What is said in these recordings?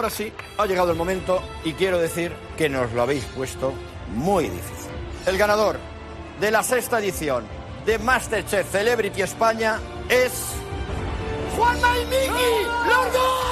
ahora sí, ha llegado el momento y quiero decir que nos lo habéis puesto muy difícil. El ganador de la 6ª edición de MasterChef Celebrity España es Juanma y Miki, los dos.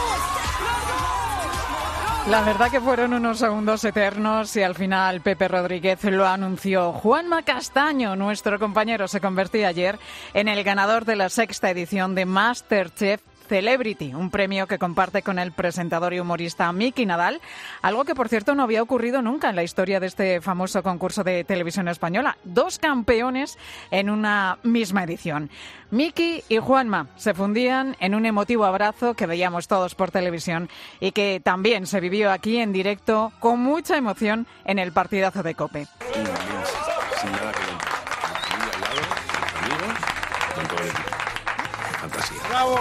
La verdad que fueron unos segundos eternos y al final Pepe Rodríguez lo anunció. Juanma Castaño, nuestro compañero, se convertía ayer en el ganador de la 6ª edición de MasterChef Celebrity, un premio que comparte con el presentador y humorista Miki Nadal, algo que por cierto no había ocurrido nunca en la historia de este famoso concurso de televisión española. 2 campeones en una misma edición. Miki y Juanma se fundían en un emotivo abrazo que veíamos todos por televisión y que también se vivió aquí en directo con mucha emoción en el partidazo de COPE. Sin nada que ver. Familia al lado, amigos, con todo el equipo. Fantasía. ¡Bravo!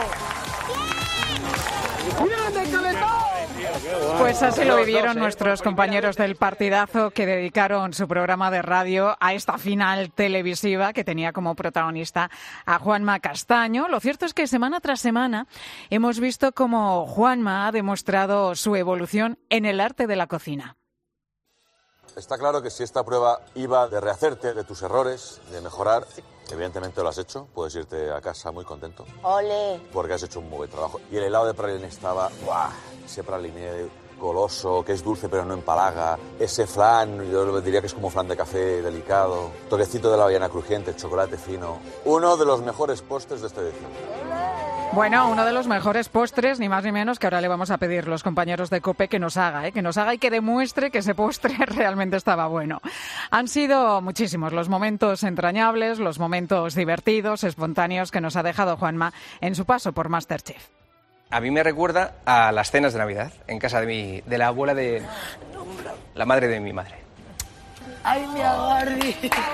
Pues así lo vivieron nuestros compañeros del partidazo que dedicaron su programa de radio a esta final televisiva que tenía como protagonista a Juanma Castaño. Lo cierto es que semana tras semana hemos visto cómo Juanma ha demostrado su evolución en el arte de la cocina. Está claro que si esta prueba iba de rehacerte de tus errores, de mejorar, evidentemente lo has hecho. Puedes irte a casa muy contento. ¡Ole! Porque has hecho un muy buen trabajo. Y el helado de praliné estaba, ¡buah! Ese praliné goloso, que es dulce pero no empalaga. Ese flan, yo diría que es como flan de café delicado. Toquecito de la avellana crujiente, chocolate fino. Uno de los mejores postres de esta edición. Bueno, uno de los mejores postres, ni más ni menos, que ahora le vamos a pedir los compañeros de COPE que nos haga y que demuestre que ese postre realmente estaba bueno. Han sido muchísimos los momentos entrañables, los momentos divertidos, espontáneos que nos ha dejado Juanma en su paso por MasterChef. A mí me recuerda a las cenas de Navidad en casa de la abuela de la madre de mi madre. ¡Ay, mi agarri!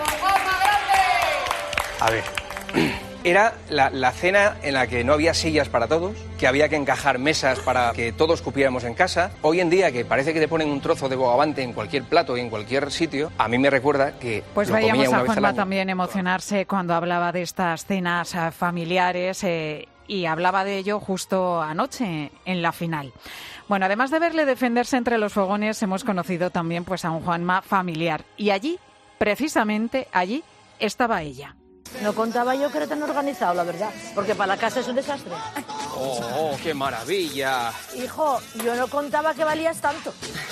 A ver, era la cena en la que no había sillas para todos, que había que encajar mesas para que todos cupiéramos en casa. Hoy en día, que parece que te ponen un trozo de bogavante en cualquier plato y en cualquier sitio, a mí me recuerda que pues lo comía veíamos una a vez al Juanma año. también emocionarse cuando hablaba de estas cenas familiares y hablaba de ello justo anoche en la final. Bueno, además de verle defenderse entre los fogones, hemos conocido también pues a un Juanma familiar. Y allí, precisamente allí, estaba ella. No contaba yo que era tan organizado, la verdad, porque para la casa es un desastre. ¡Oh, qué maravilla! Hijo, yo no contaba que valías tanto.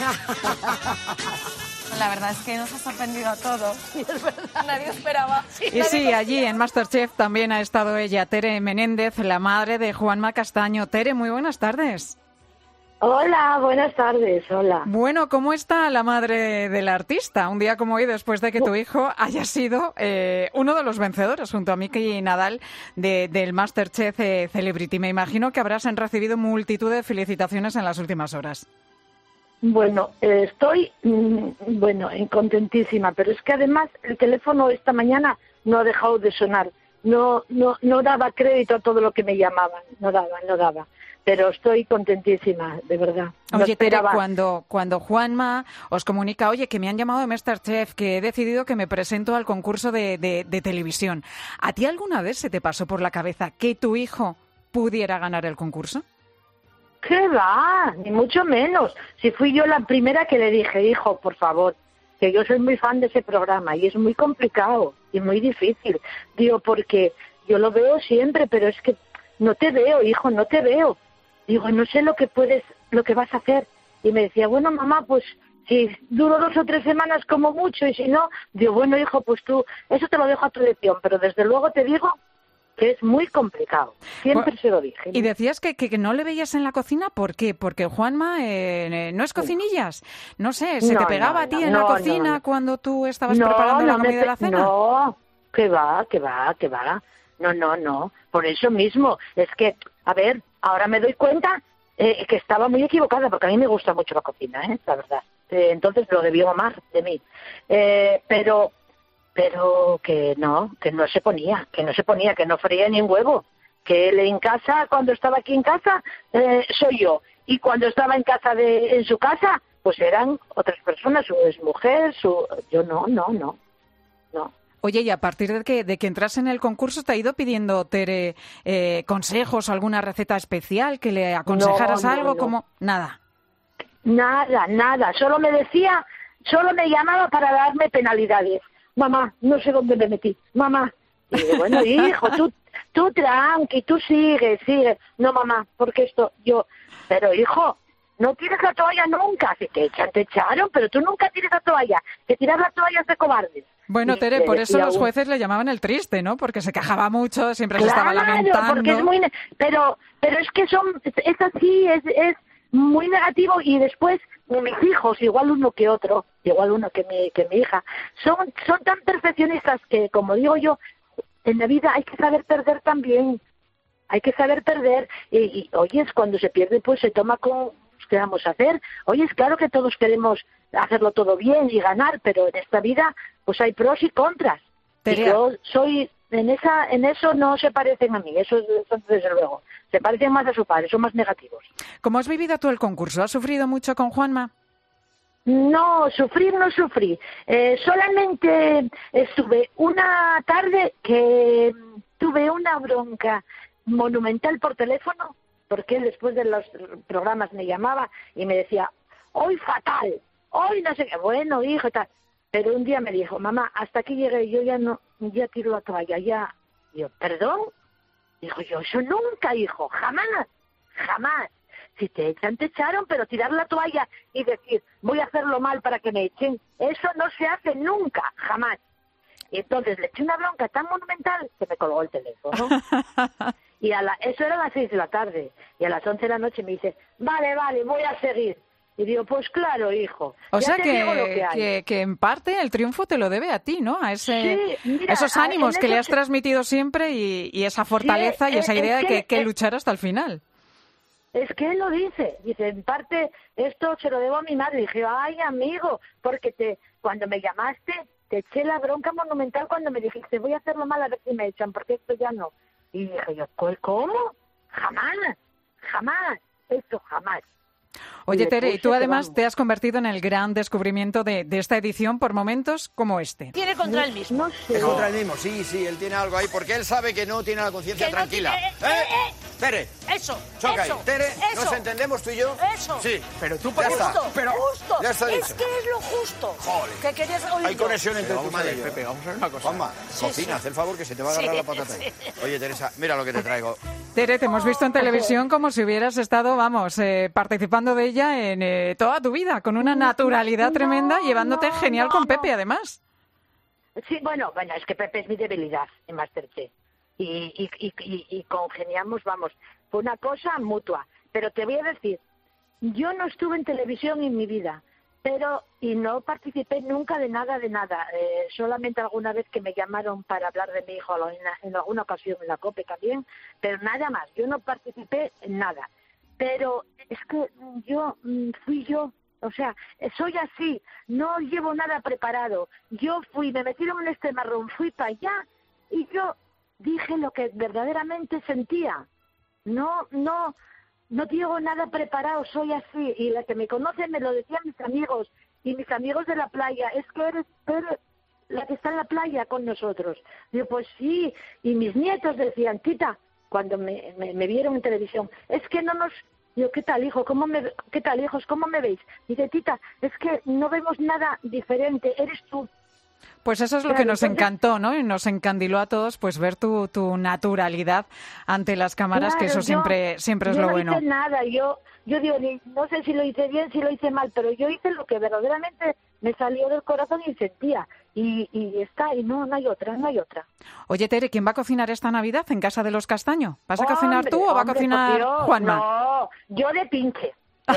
La verdad es que nos ha sorprendido a todos. Sí, es verdad. Nadie esperaba. Y sí, allí en MasterChef también ha estado ella, Tere Menéndez, la madre de Juanma Castaño. Tere, muy buenas tardes. Hola, buenas tardes, hola. Bueno, ¿cómo está la madre del artista? Un día como hoy, después de que tu hijo haya sido uno de los vencedores, junto a Miki Nadal, del MasterChef Celebrity. Me imagino que habrás recibido multitud de felicitaciones en las últimas horas. Bueno, estoy contentísima, pero es que además el teléfono esta mañana no ha dejado de sonar. No daba crédito a todo lo que me llamaban, no daba. Pero estoy contentísima, de verdad. Oye, Tere, cuando Juanma os comunica, oye, que me han llamado de MasterChef, que he decidido que me presento al concurso de televisión, ¿a ti alguna vez se te pasó por la cabeza que tu hijo pudiera ganar el concurso? ¿Qué va? Ni mucho menos. Si fui yo la primera que le dije, hijo, por favor, que yo soy muy fan de ese programa y es muy complicado y muy difícil. Digo, porque yo lo veo siempre, pero es que no te veo, hijo, no te veo. Digo, no sé lo que vas a hacer. Y me decía, bueno, mamá, pues si duro 2 o 3 semanas como mucho, y si no, digo, bueno, hijo, pues tú, eso te lo dejo a tu elección, pero desde luego te digo que es muy complicado. Siempre se lo dije. Y decías que no le veías en la cocina, ¿por qué? Porque Juanma no es cocinillas. No sé, ¿se te pegaba a ti en la cocina cuando tú estabas preparando la comida de la cena? No, que va. No. Por eso mismo, es que, a ver, ahora me doy cuenta que estaba muy equivocada, porque a mí me gusta mucho la cocina, la verdad. Entonces lo debió amar de mí. Pero que no se ponía, que no freía ni un huevo. Que él en casa, cuando estaba aquí en casa, soy yo. Y cuando estaba en casa en su casa, pues eran otras personas, su exmujer, yo no. Oye, y a partir de que entras en el concurso, ¿te ha ido pidiendo, Tere, consejos o alguna receta especial, que le aconsejaras algo? Como nada. Nada. Solo me llamaba para darme penalidades. Mamá, no sé dónde me metí. Mamá. Y digo, bueno, hijo, tú tranqui, tú sigue. No, mamá, porque pero hijo, no tires la toalla nunca. Si te echaron, pero tú nunca tires la toalla. Que tirar la toalla es de cobardes. Bueno, Tere, por eso los jueces le llamaban el triste, ¿no? Porque se quejaba mucho, siempre se estaba lamentando. Porque es muy... Pero es que es así, es muy negativo. Y después, mis hijos, igual uno que mi hija, son tan perfeccionistas que, como digo yo, en la vida hay que saber perder también. Hay que saber perder. Y oye, cuando se pierde, pues se toma con... ¿Qué vamos a hacer? Oye, es claro que todos queremos hacerlo todo bien y ganar, pero en esta vida pues hay pros y contras. Y yo soy... En eso no se parecen a mí, eso desde luego. Se parecen más a su padre, son más negativos. ¿Cómo has vivido tú el concurso? ¿Has sufrido mucho con Juanma? No, no sufrí. Solamente estuve una tarde que tuve una bronca monumental por teléfono, porque él después de los programas me llamaba y me decía, hoy fatal, hoy no sé qué, bueno, hijo, tal. Pero un día me dijo, mamá, hasta aquí llegué, yo ya tiro la toalla, ya. Yo, ¿perdón? Dijo yo, eso nunca, hijo, jamás. Si te echan, te echaron, pero tirar la toalla y decir, voy a hacerlo mal para que me echen, eso no se hace nunca, jamás. Y entonces le eché una bronca tan monumental que me colgó el teléfono. Y eso era a las 6 de la tarde. Y a las 11 de la noche me dice, vale, voy a seguir. Y digo, pues claro, hijo. O sea que en parte el triunfo te lo debe a ti, ¿no? A esos ánimos que le has transmitido siempre y esa fortaleza y esa idea de que luchar hasta el final. Es que él lo dice, en parte esto se lo debo a mi madre. Dije, ay, amigo, porque cuando me llamaste te eché la bronca monumental cuando me dijiste, voy a hacerlo mal a ver si me echan, porque esto ya no. Y dije yo, ¿cómo? Jamás, esto jamás. Oye, Tere, y tú además te has convertido en el gran descubrimiento de esta edición por momentos como este. Tiene contra él mismo. No sé. Es contra él mismo, sí, él tiene algo ahí, porque él sabe que no tiene la conciencia tranquila. Tere, Eso, choca eso, ahí. Tere, eso. ¿nos entendemos tú y yo? Eso. Sí. Pero tú Ya está. Justo. Ya está dicho. Es que es lo justo. Joder. Que querías oír. Hay conexión entre tu madre y yo. Pepe, vamos a ver una cosa. Juanma, cocina, haz el favor que se te va a agarrar la patata. Oye, Teresa, mira lo que te traigo. Tere, te hemos visto en televisión como si hubieras estado, participando de ella en toda tu vida, con una naturalidad tremenda, llevándote genial con Pepe, además. Sí, bueno, es que Pepe es mi debilidad en Masterchef. Y congeniamos, fue una cosa mutua. Pero te voy a decir, yo no estuve en televisión en mi vida, y no participé nunca de nada. Solamente alguna vez que me llamaron para hablar de mi hijo en alguna ocasión en la COPE también, pero nada más. Yo no participé en nada. Pero es que fui yo. O sea, soy así, no llevo nada preparado. Yo me metieron en este marrón, fui para allá y yo dije lo que verdaderamente sentía. No llevo nada preparado, soy así. Y la que me conoce me lo decían mis amigos y mis amigos de la playa. Es que eres la que está en la playa con nosotros. Digo, pues sí. Y mis nietos decían, tita, cuando me vieron en televisión, es que no nos... Yo, ¿qué tal, hijo? ¿Qué tal, hijos? ¿Cómo me veis? Dice, tita, es que no vemos nada diferente, eres tú. Pues eso es lo que nos encantó, ¿no? Y nos encandiló a todos, pues ver tu naturalidad ante las cámaras, que eso siempre es lo bueno. Yo no hice nada, yo digo, no sé si lo hice bien, si lo hice mal, pero yo hice lo que verdaderamente me salió del corazón y sentía. Y está, y no hay otra. Oye, Tere, ¿quién va a cocinar esta Navidad en casa de los Castaño? ¿Vas a cocinar tú o va a cocinar Juanma? No, yo de pinche.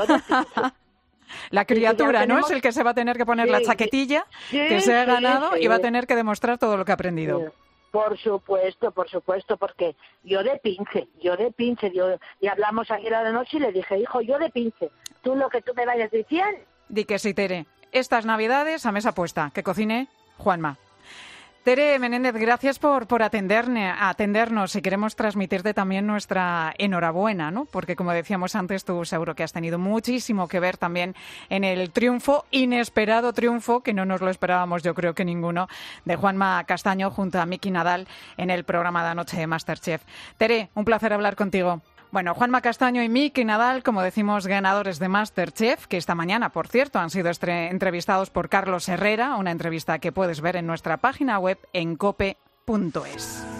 La criatura, ¿no? Es el que se va a tener que poner la chaquetilla que se ha ganado y va a tener que demostrar todo lo que ha aprendido. Sí. Por supuesto, porque yo de pinche, y hablamos ayer a la noche y le dije, hijo, yo de pinche, tú lo que tú me vayas diciendo. Di que sí, Tere. Estas Navidades a mesa puesta, que cocine Juanma. Tere Menéndez, gracias por atendernos y queremos transmitirte también nuestra enhorabuena, ¿no? Porque, como decíamos antes, tú seguro que has tenido muchísimo que ver también en el inesperado triunfo, que no nos lo esperábamos, yo creo que ninguno, de Juanma Castaño junto a Miki Nadal en el programa de anoche de MasterChef. Tere, un placer hablar contigo. Bueno, Juanma Castaño y Miki Nadal, como decimos, ganadores de MasterChef, que esta mañana, por cierto, han sido entrevistados por Carlos Herrera, una entrevista que puedes ver en nuestra página web en cope.es.